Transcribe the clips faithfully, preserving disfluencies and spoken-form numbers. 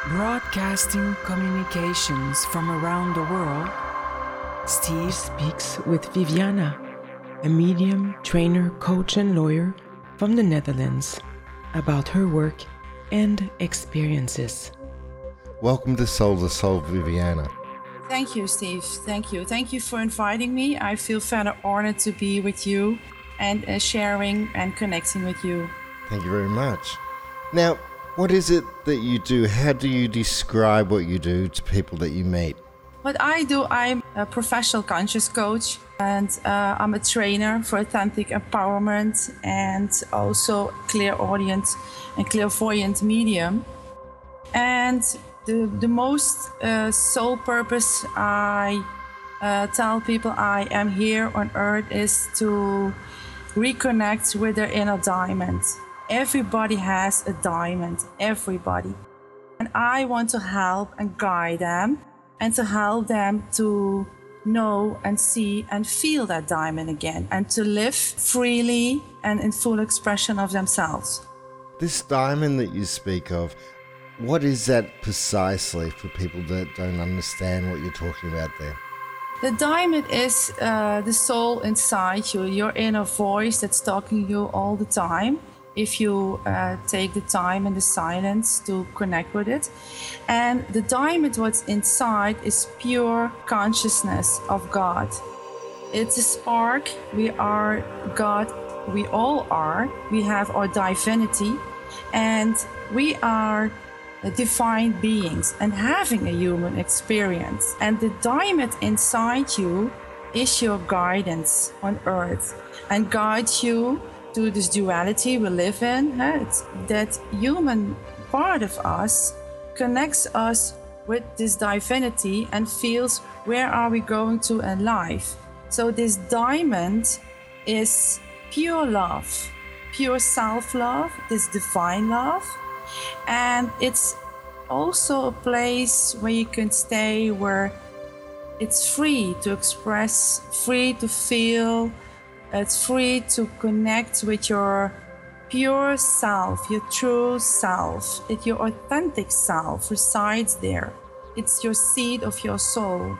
Broadcasting communications from around the world, Steve speaks with Viviana, a medium, trainer, coach, and lawyer from the Netherlands, about her work and experiences. Welcome to Soul to Soul, Viviana. Thank you, Steve. Thank you. Thank you for inviting me. I feel very honored to be with you and uh, sharing and connecting with you. Thank you very much. Now, what is it that you do? How do you describe what you do to people that you meet? What I do, I'm a professional conscious coach, and uh, I'm a trainer for authentic empowerment and also clairaudient and clairvoyant medium. And the, the most uh, sole purpose I uh, tell people I am here on earth is to reconnect with their inner diamond. Everybody has a diamond, everybody. And I want to help and guide them and to help them to know and see and feel that diamond again and to live freely and in full expression of themselves. This diamond that you speak of, what is that precisely for people that don't understand what you're talking about there? The diamond is uh, the soul inside you, your inner voice that's talking to you all the time. If you uh, take the time and the silence to connect with it. And the diamond, what's inside, is pure consciousness of God. It's a spark. We are God. We all are. We have our divinity. And we are divine beings and having a human experience. And the diamond inside you is your guidance on earth and guides you to this duality we live in. It's that human part of us connects us with this divinity and feels where are we going to in life. So this diamond is pure love, pure self-love, this divine love. And it's also a place where you can stay, where it's free to express, free to feel. It's free to connect with your pure self, your true self. It, your authentic self resides there. It's your seed of your soul.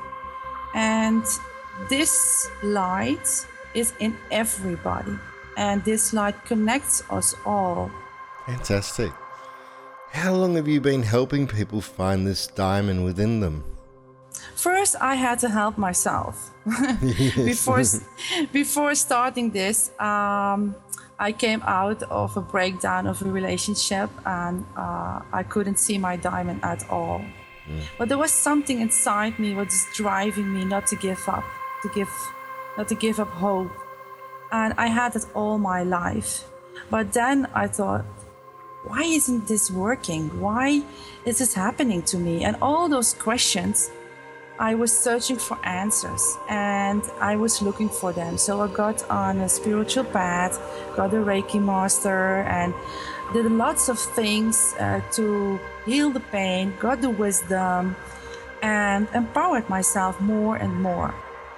And this light is in everybody. And this light connects us all. Fantastic. How long have you been helping people find this diamond within them? First, I had to help myself. Yes. before, before starting this, um, I came out of a breakdown of a relationship and uh, I couldn't see my diamond at all. Mm. But there was something inside me what was driving me not to give up, to give, not to give up hope. And I had it all my life. But then I thought, why isn't this working? Why is this happening to me? And all those questions, I was searching for answers and I was looking for them. So I got on a spiritual path, got a Reiki master and did lots of things uh, to heal the pain, got the wisdom and empowered myself more and more.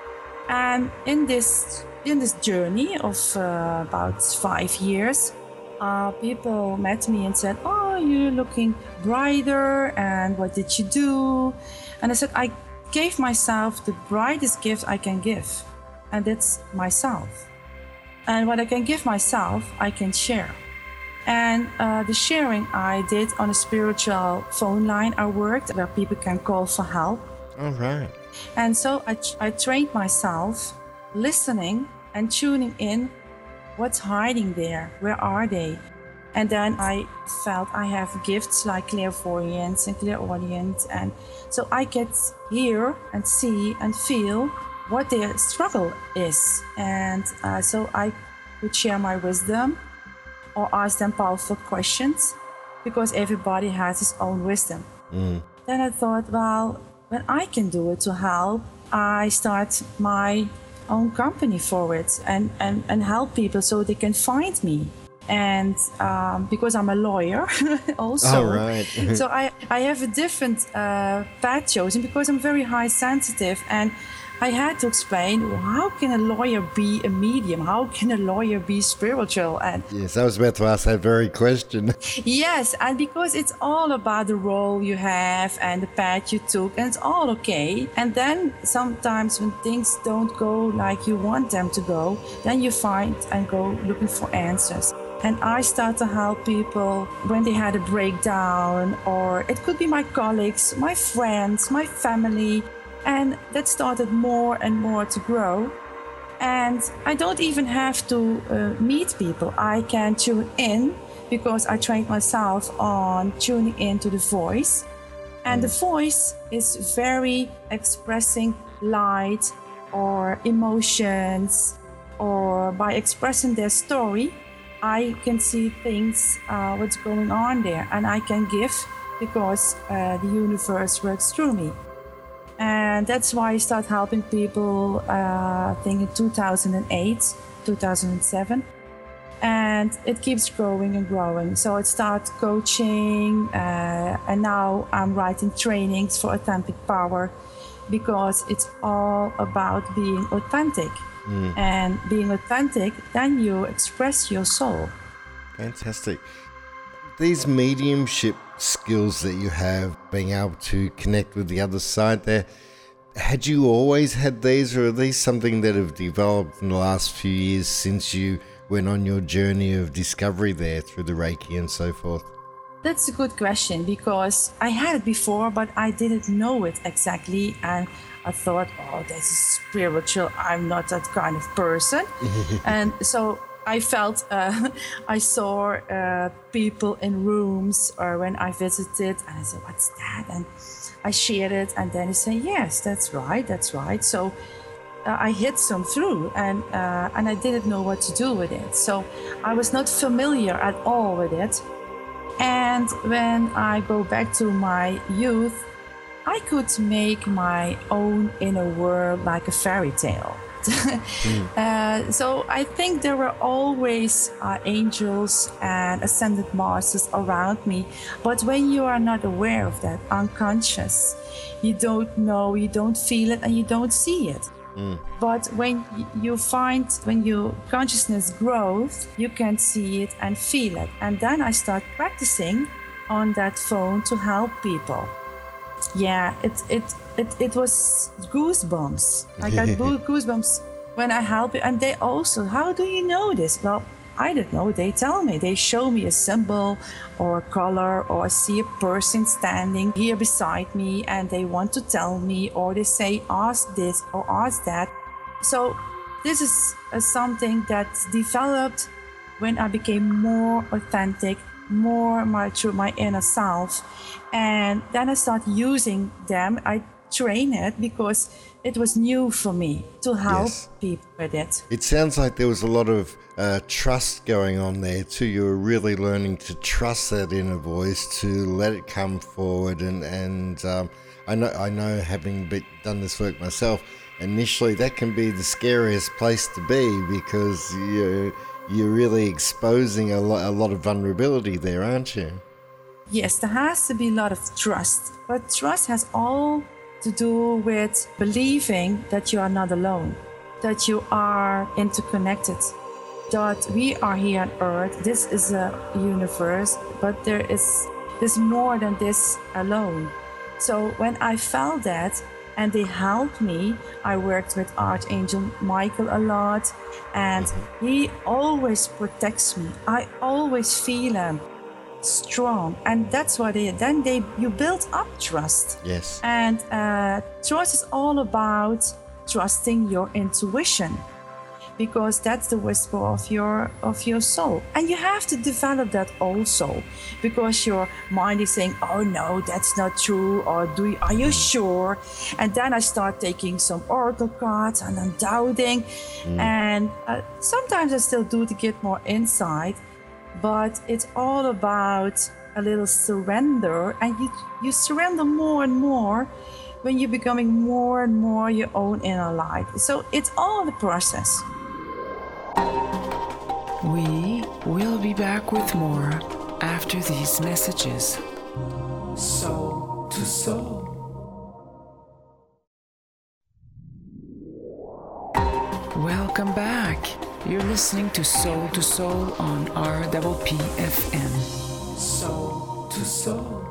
And in this, in this journey of uh, about five years, uh, people met me and said, oh, you're looking brighter and what did you do? And I said, I gave myself the brightest gift I can give, and that's myself. And what I can give myself, I can share. And uh, the sharing I did on a spiritual phone line I worked, where people can call for help. All right. And so I, I trained myself listening and tuning in what's hiding there, where are they? And then I felt I have gifts like clairvoyance and clairaudient. And so I get hear and see and feel what their struggle is. And uh, so I would share my wisdom or ask them powerful questions because everybody has his own wisdom. Mm. Then I thought, well, when I can do it to help, I start my own company for it and, and, and help people so they can find me. And um, because I'm a lawyer also, oh, right. so I, I have a different uh, path chosen because I'm very high sensitive and I had to explain, well, how can a lawyer be a medium? How can a lawyer be spiritual? And yes, I was about to ask that very question. yes, and because it's all about the role you have and the path you took, and it's all okay. And then sometimes when things don't go like you want them to go, then you find and go looking for answers. And I start to help people when they had a breakdown, or it could be my colleagues, my friends, my family. And that started more and more to grow. And I don't even have to uh, meet people. I can tune in because I trained myself on tuning into the voice. And the voice is very expressing light or emotions, or by expressing their story, I can see things, uh, what's going on there, and I can give because uh, the universe works through me. And that's why I started helping people, uh, I think in two thousand eight, two thousand seven. And it keeps growing and growing. So I started coaching, uh, and now I'm writing trainings for Authentic Power, because it's all about being authentic. Mm. And being authentic, then you express your soul. Fantastic. These mediumship skills that you have, being able to connect with the other side there, had you always had these, or are these something that have developed in the last few years since you went on your journey of discovery there through the Reiki and so forth? That's a good question, because I had it before, but I didn't know it exactly. And I thought, oh, this is spiritual. I'm not that kind of person. And so I felt, uh, I saw uh, people in rooms, or when I visited, and I said, what's that? And I shared it, and then they say, yes, that's right, that's right. So uh, I hit some through, and uh, and I didn't know what to do with it. So I was not familiar at all with it. And when I go back to my youth, I could make my own inner world like a fairy tale. mm. uh, so I think there were always uh, angels and ascended masters around me. But when you are not aware of that, unconscious, you don't know, you don't feel it, and you don't see it. Mm. But when you find, when your consciousness grows, you can see it and feel it. And then I start practicing on that phone to help people. Yeah, it it it, it was goosebumps. I got goosebumps when I help it. And they also, how do you know this? Well, I don't know. They tell me. They show me a symbol or a color, or I see a person standing here beside me and they want to tell me, or they say, ask this or ask that. So this is uh, something that developed when I became more authentic, more my through my inner self. And then I started using them. I train it because it was new for me to help yes. people with it. It sounds like there was a lot of uh, trust going on there too. You were really learning to trust that inner voice, to let it come forward. And, and um, I know, I know having been, done this work myself, initially that can be the scariest place to be, because you're, you're really exposing a lot, a lot of vulnerability there, aren't you? Yes, there has to be a lot of trust, but trust has all to do with believing that you are not alone, that you are interconnected, that we are here on Earth. This is a universe, but there is there's more than this alone. So when I felt that, and they helped me, I worked with Archangel Michael a lot, and he always protects me. I always feel him strong, and that's what they then they you build up trust. Yes. And uh, trust is all about trusting your intuition, because that's the whisper of your of your soul, and you have to develop that also, because your mind is saying, oh no, that's not true, or do you, are you sure? And then I start taking some oracle cards and I'm doubting. mm. And uh, sometimes I still do to get more insight. But it's all about a little surrender, and you you surrender more and more when you're becoming more and more your own inner light. So it's all the process. We will be back with more after these messages. Soul to soul. Welcome back. You're listening to Soul to Soul on R P P F M. Soul to Soul.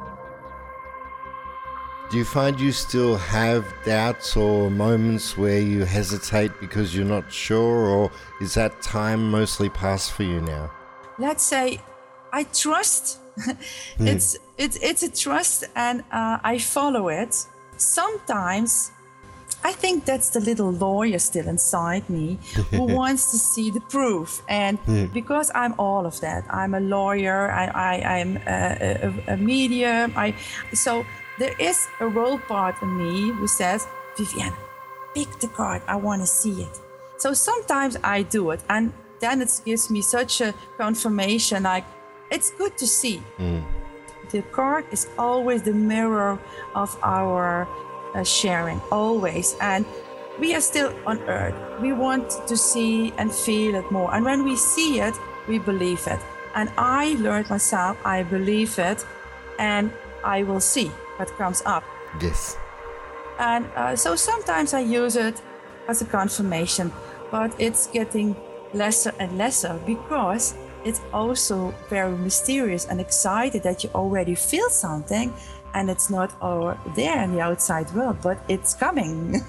Do you find you still have doubts or moments where you hesitate because you're not sure, or is that time mostly past for you now? Let's say I trust. it's it's it's a trust, and uh, I follow it. Sometimes I think that's the little lawyer still inside me who wants to see the proof. And because I'm all of that, I'm a lawyer, I, I, I'm a, a, a medium. I, so there is a role part in me who says, Viviane, pick the card, I want to see it. So sometimes I do it, and then it gives me such a confirmation, like, it's good to see. Mm. The card is always the mirror of our Uh, sharing, always. And we are still on earth. We want to see and feel it more. And when we see it, we believe it. And I learned myself, I believe it, and I will see what comes up. Yes. And uh, so sometimes I use it as a confirmation, but it's getting lesser and lesser because it's also very mysterious and excited that you already feel something. And it's not over there in the outside world, but it's coming.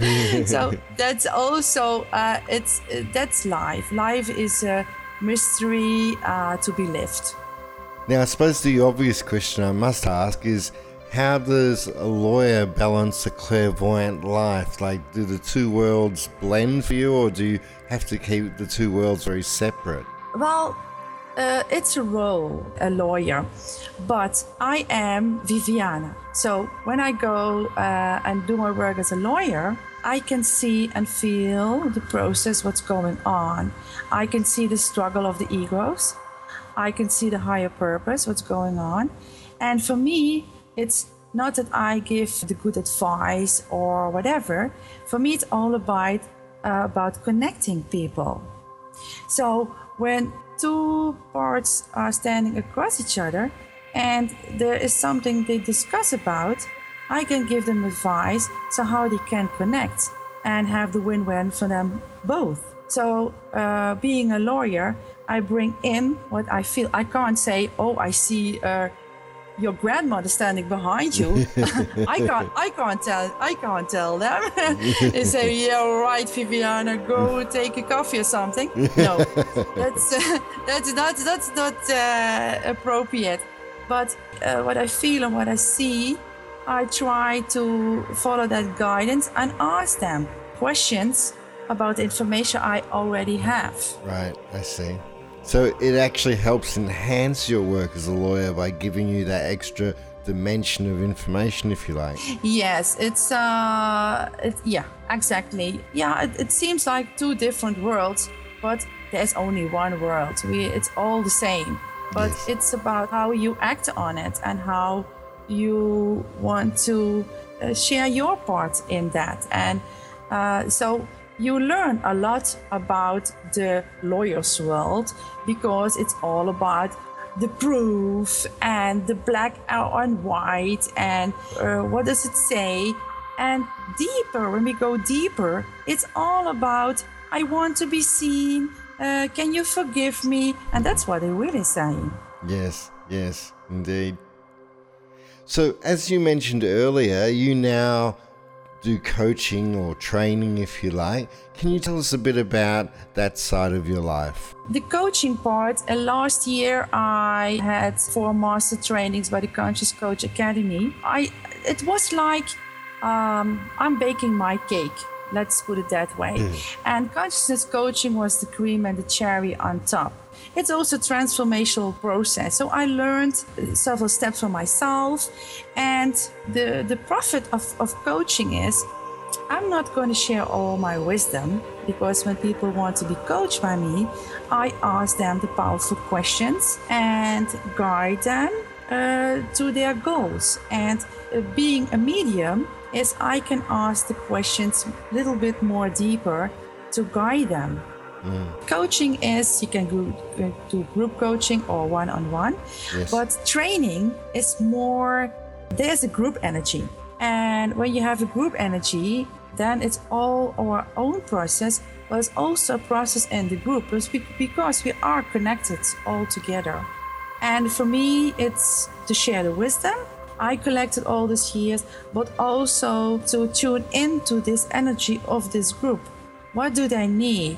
So that's also uh, it's uh, that's life. Life is a mystery uh, to be lived. Now, I suppose the obvious question I must ask is, how does a lawyer balance a clairvoyant life? Like, do the two worlds blend for you, or do you have to keep the two worlds very separate? Well, Uh, it's a role, a lawyer, but I am Viviane. So when I go uh, and do my work as a lawyer, I can see and feel the process, what's going on. I can see the struggle of the egos. I can see the higher purpose, what's going on. And for me, it's not that I give the good advice or whatever. For me, it's all about, uh, about connecting people. So when two parts are standing across each other and there is something they discuss about, I can give them advice so how they can connect and have the win-win for them both. So uh, being a lawyer, I bring in what I feel. I can't say, oh, I see uh, your grandmother standing behind you. I can't I can't tell I can't tell them. They say, yeah, right, Viviane, go take a coffee or something. No, that's uh, that's not that's not uh, appropriate. But uh, what I feel and what I see, I try to follow that guidance and ask them questions about the information I already have. Right, I see. So it actually helps enhance your work as a lawyer by giving you that extra dimension of information, if you like. Yes, it's, uh, it, yeah, exactly. Yeah, it, it seems like two different worlds, but there's only one world. We, it's all the same, but yes. It's about how you act on it and how you want to uh, share your part in that. And uh, so you learn a lot about the lawyer's world because it's all about the proof and the black and white and uh, what does it say. And deeper, when we go deeper, it's all about, I want to be seen, uh, can you forgive me? And that's what they're really saying. Yes, yes, indeed. So as you mentioned earlier, you now do coaching or training, if you like. Can you tell us a bit about that side of your life? The coaching part, uh, last year I had four master trainings by the Conscious Coach Academy. I, it was like um, I'm baking my cake, let's put it that way. Mm. And consciousness coaching was the cream and the cherry on top. It's also a transformational process. So I learned several steps for myself. And the, the profit of, of coaching is I'm not going to share all my wisdom, because when people want to be coached by me, I ask them the powerful questions and guide them uh, to their goals. And uh, being a medium is I can ask the questions a little bit more deeper to guide them. Mm. Coaching is, you can go, do group coaching or one-on-one, yes. But training is more, there's a group energy. And when you have a group energy, then it's all our own process but it's also a process in the group because we are connected all together. And for me, it's to share the wisdom I collected all these years, but also to tune into this energy of this group. What do they need?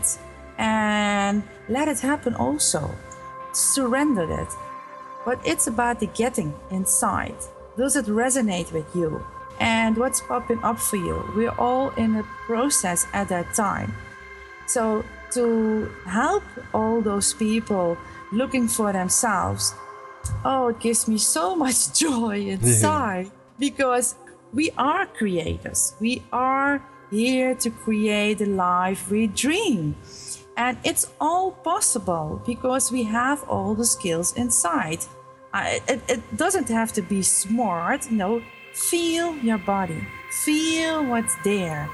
And let it happen also. Surrender it. But it's about the getting inside. Does it resonate with you? And what's popping up for you? We're all in a process at that time. So to help all those people looking for themselves, oh, it gives me so much joy inside because we are creators. We are here to create the life we dream. And it's all possible because we have all the skills inside. I, it, it doesn't have to be smart. No, feel your body. Feel what's there.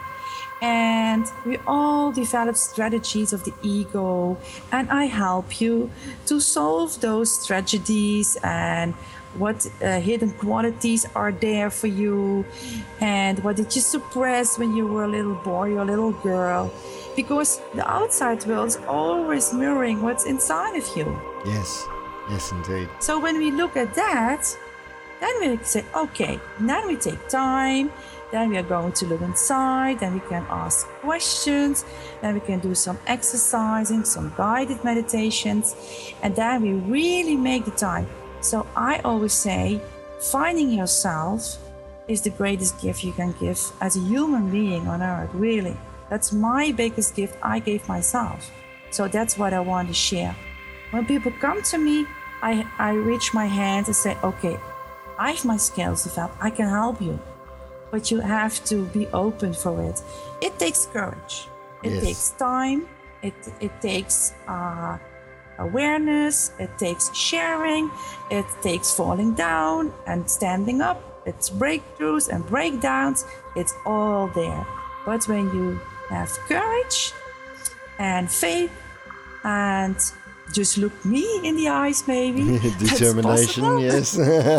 And we all develop strategies of the ego, and I help you to solve those tragedies and what uh, hidden qualities are there for you, and what did you suppress when you were a little boy or a little girl, because the outside world is always mirroring what's inside of you. Yes, yes indeed. So when we look at that, then we say, okay, then we take time. Then we are going to look inside, then we can ask questions, then we can do some exercising, some guided meditations, and then we really make the time. So I always say, finding yourself is the greatest gift you can give as a human being on earth, really. That's my biggest gift I gave myself. So that's what I want to share. When people come to me, I, I reach my hand and say, okay, I have my skills developed, I can help you. But you have to be open for it. It takes courage. It yes. takes time. It it takes uh, awareness. It takes sharing. It takes falling down and standing up. It's breakthroughs and breakdowns. It's all there. But when you have courage and faith and just look me in the eyes, maybe. Determination, yes.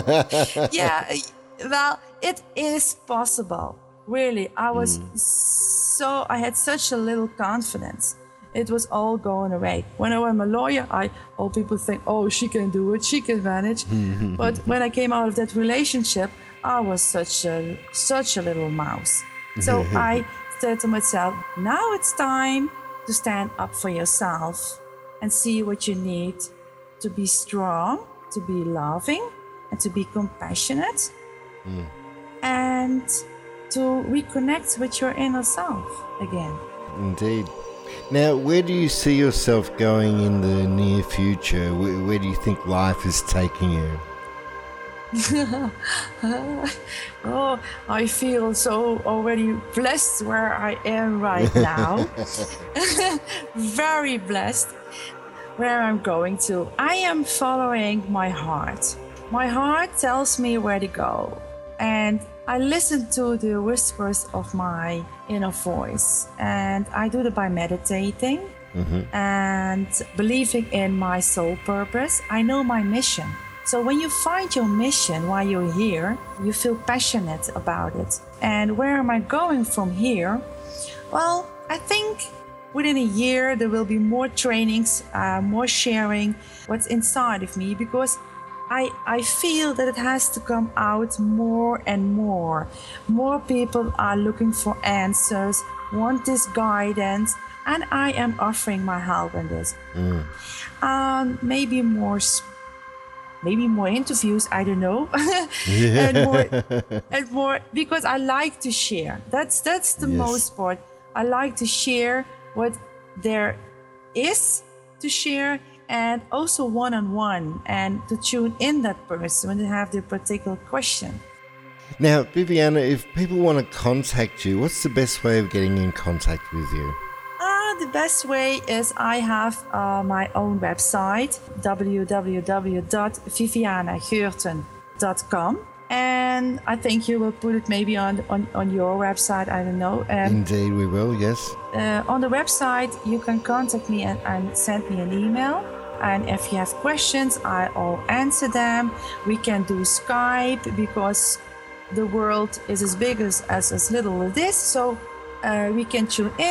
Yeah, well, it is possible. Really, I was mm. so, I had such a little confidence. It was all going away. When I was a lawyer, I all people think, oh, she can do it, she can manage. But when I came out of that relationship, I was such a such a little mouse. So I said to myself, now it's time to stand up for yourself and see what you need to be strong, to be loving, and to be compassionate, mm. and to reconnect with your inner self again. Indeed. Now, where do you see yourself going in the near future? Where, where do you think life is taking you? Oh, I feel so already blessed where I am right now. Very blessed where I'm going to. I am following my heart. My heart tells me where to go. And I listen to the whispers of my inner voice. And I do that by meditating mm-hmm. and believing in my soul purpose. I know my mission. So when you find your mission while you're here, you feel passionate about it. And where am I going from here? Well, I think within a year there will be more trainings, uh, more sharing what's inside of me, because I, I feel that it has to come out more and more. More people are looking for answers, want this guidance, and I am offering my help in this. Mm. Um, maybe more maybe more interviews, I don't know. Yeah. and more and more because I like to share. That's that's the yes. most part. I like to share what there is to share, and also one-on-one, and to tune in that person when they have their particular question. Now, Viviana, if people want to contact you, what's the best way of getting in contact with you? Uh, the best way is I have uh, my own website, w w w dot viviana geurten dot com. And I think you will put it maybe on, on, on your website, I don't know. Um, Indeed, we will, yes. Uh, on the website, you can contact me and, and send me an email. And if you have questions, I'll answer them. We can do Skype because the world is as big as as, as little as this. So uh, we can tune in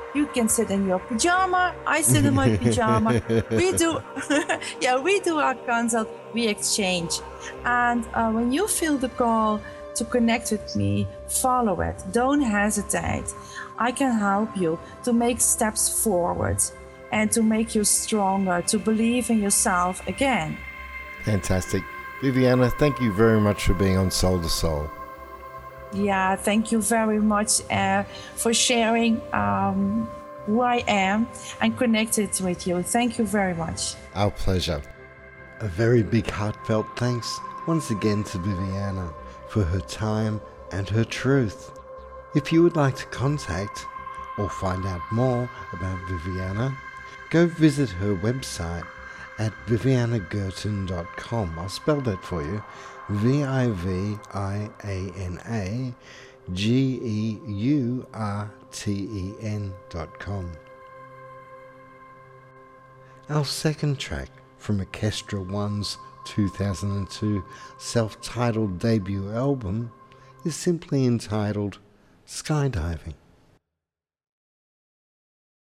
You can sit in your pajama. I sit in my pajama. We do, yeah, we do our consult. We exchange. And uh, when you feel the call to connect with me, follow it. Don't hesitate. I can help you to make steps forward and to make you stronger, to believe in yourself again. Fantastic. Viviana, thank you very much for being on Soul to Soul. Yeah, thank you very much uh, for sharing um, who I am and connected with you. Thank you very much. Our pleasure. A very big heartfelt thanks once again to Viviana for her time and her truth. If you would like to contact or find out more about Viviana, go visit her website at viviana gurten dot com. I'll spell that for you. V I V I A N A G E U R T E N dot com. Our second track from Orchestra One's two thousand two self-titled debut album is simply entitled Skydiving.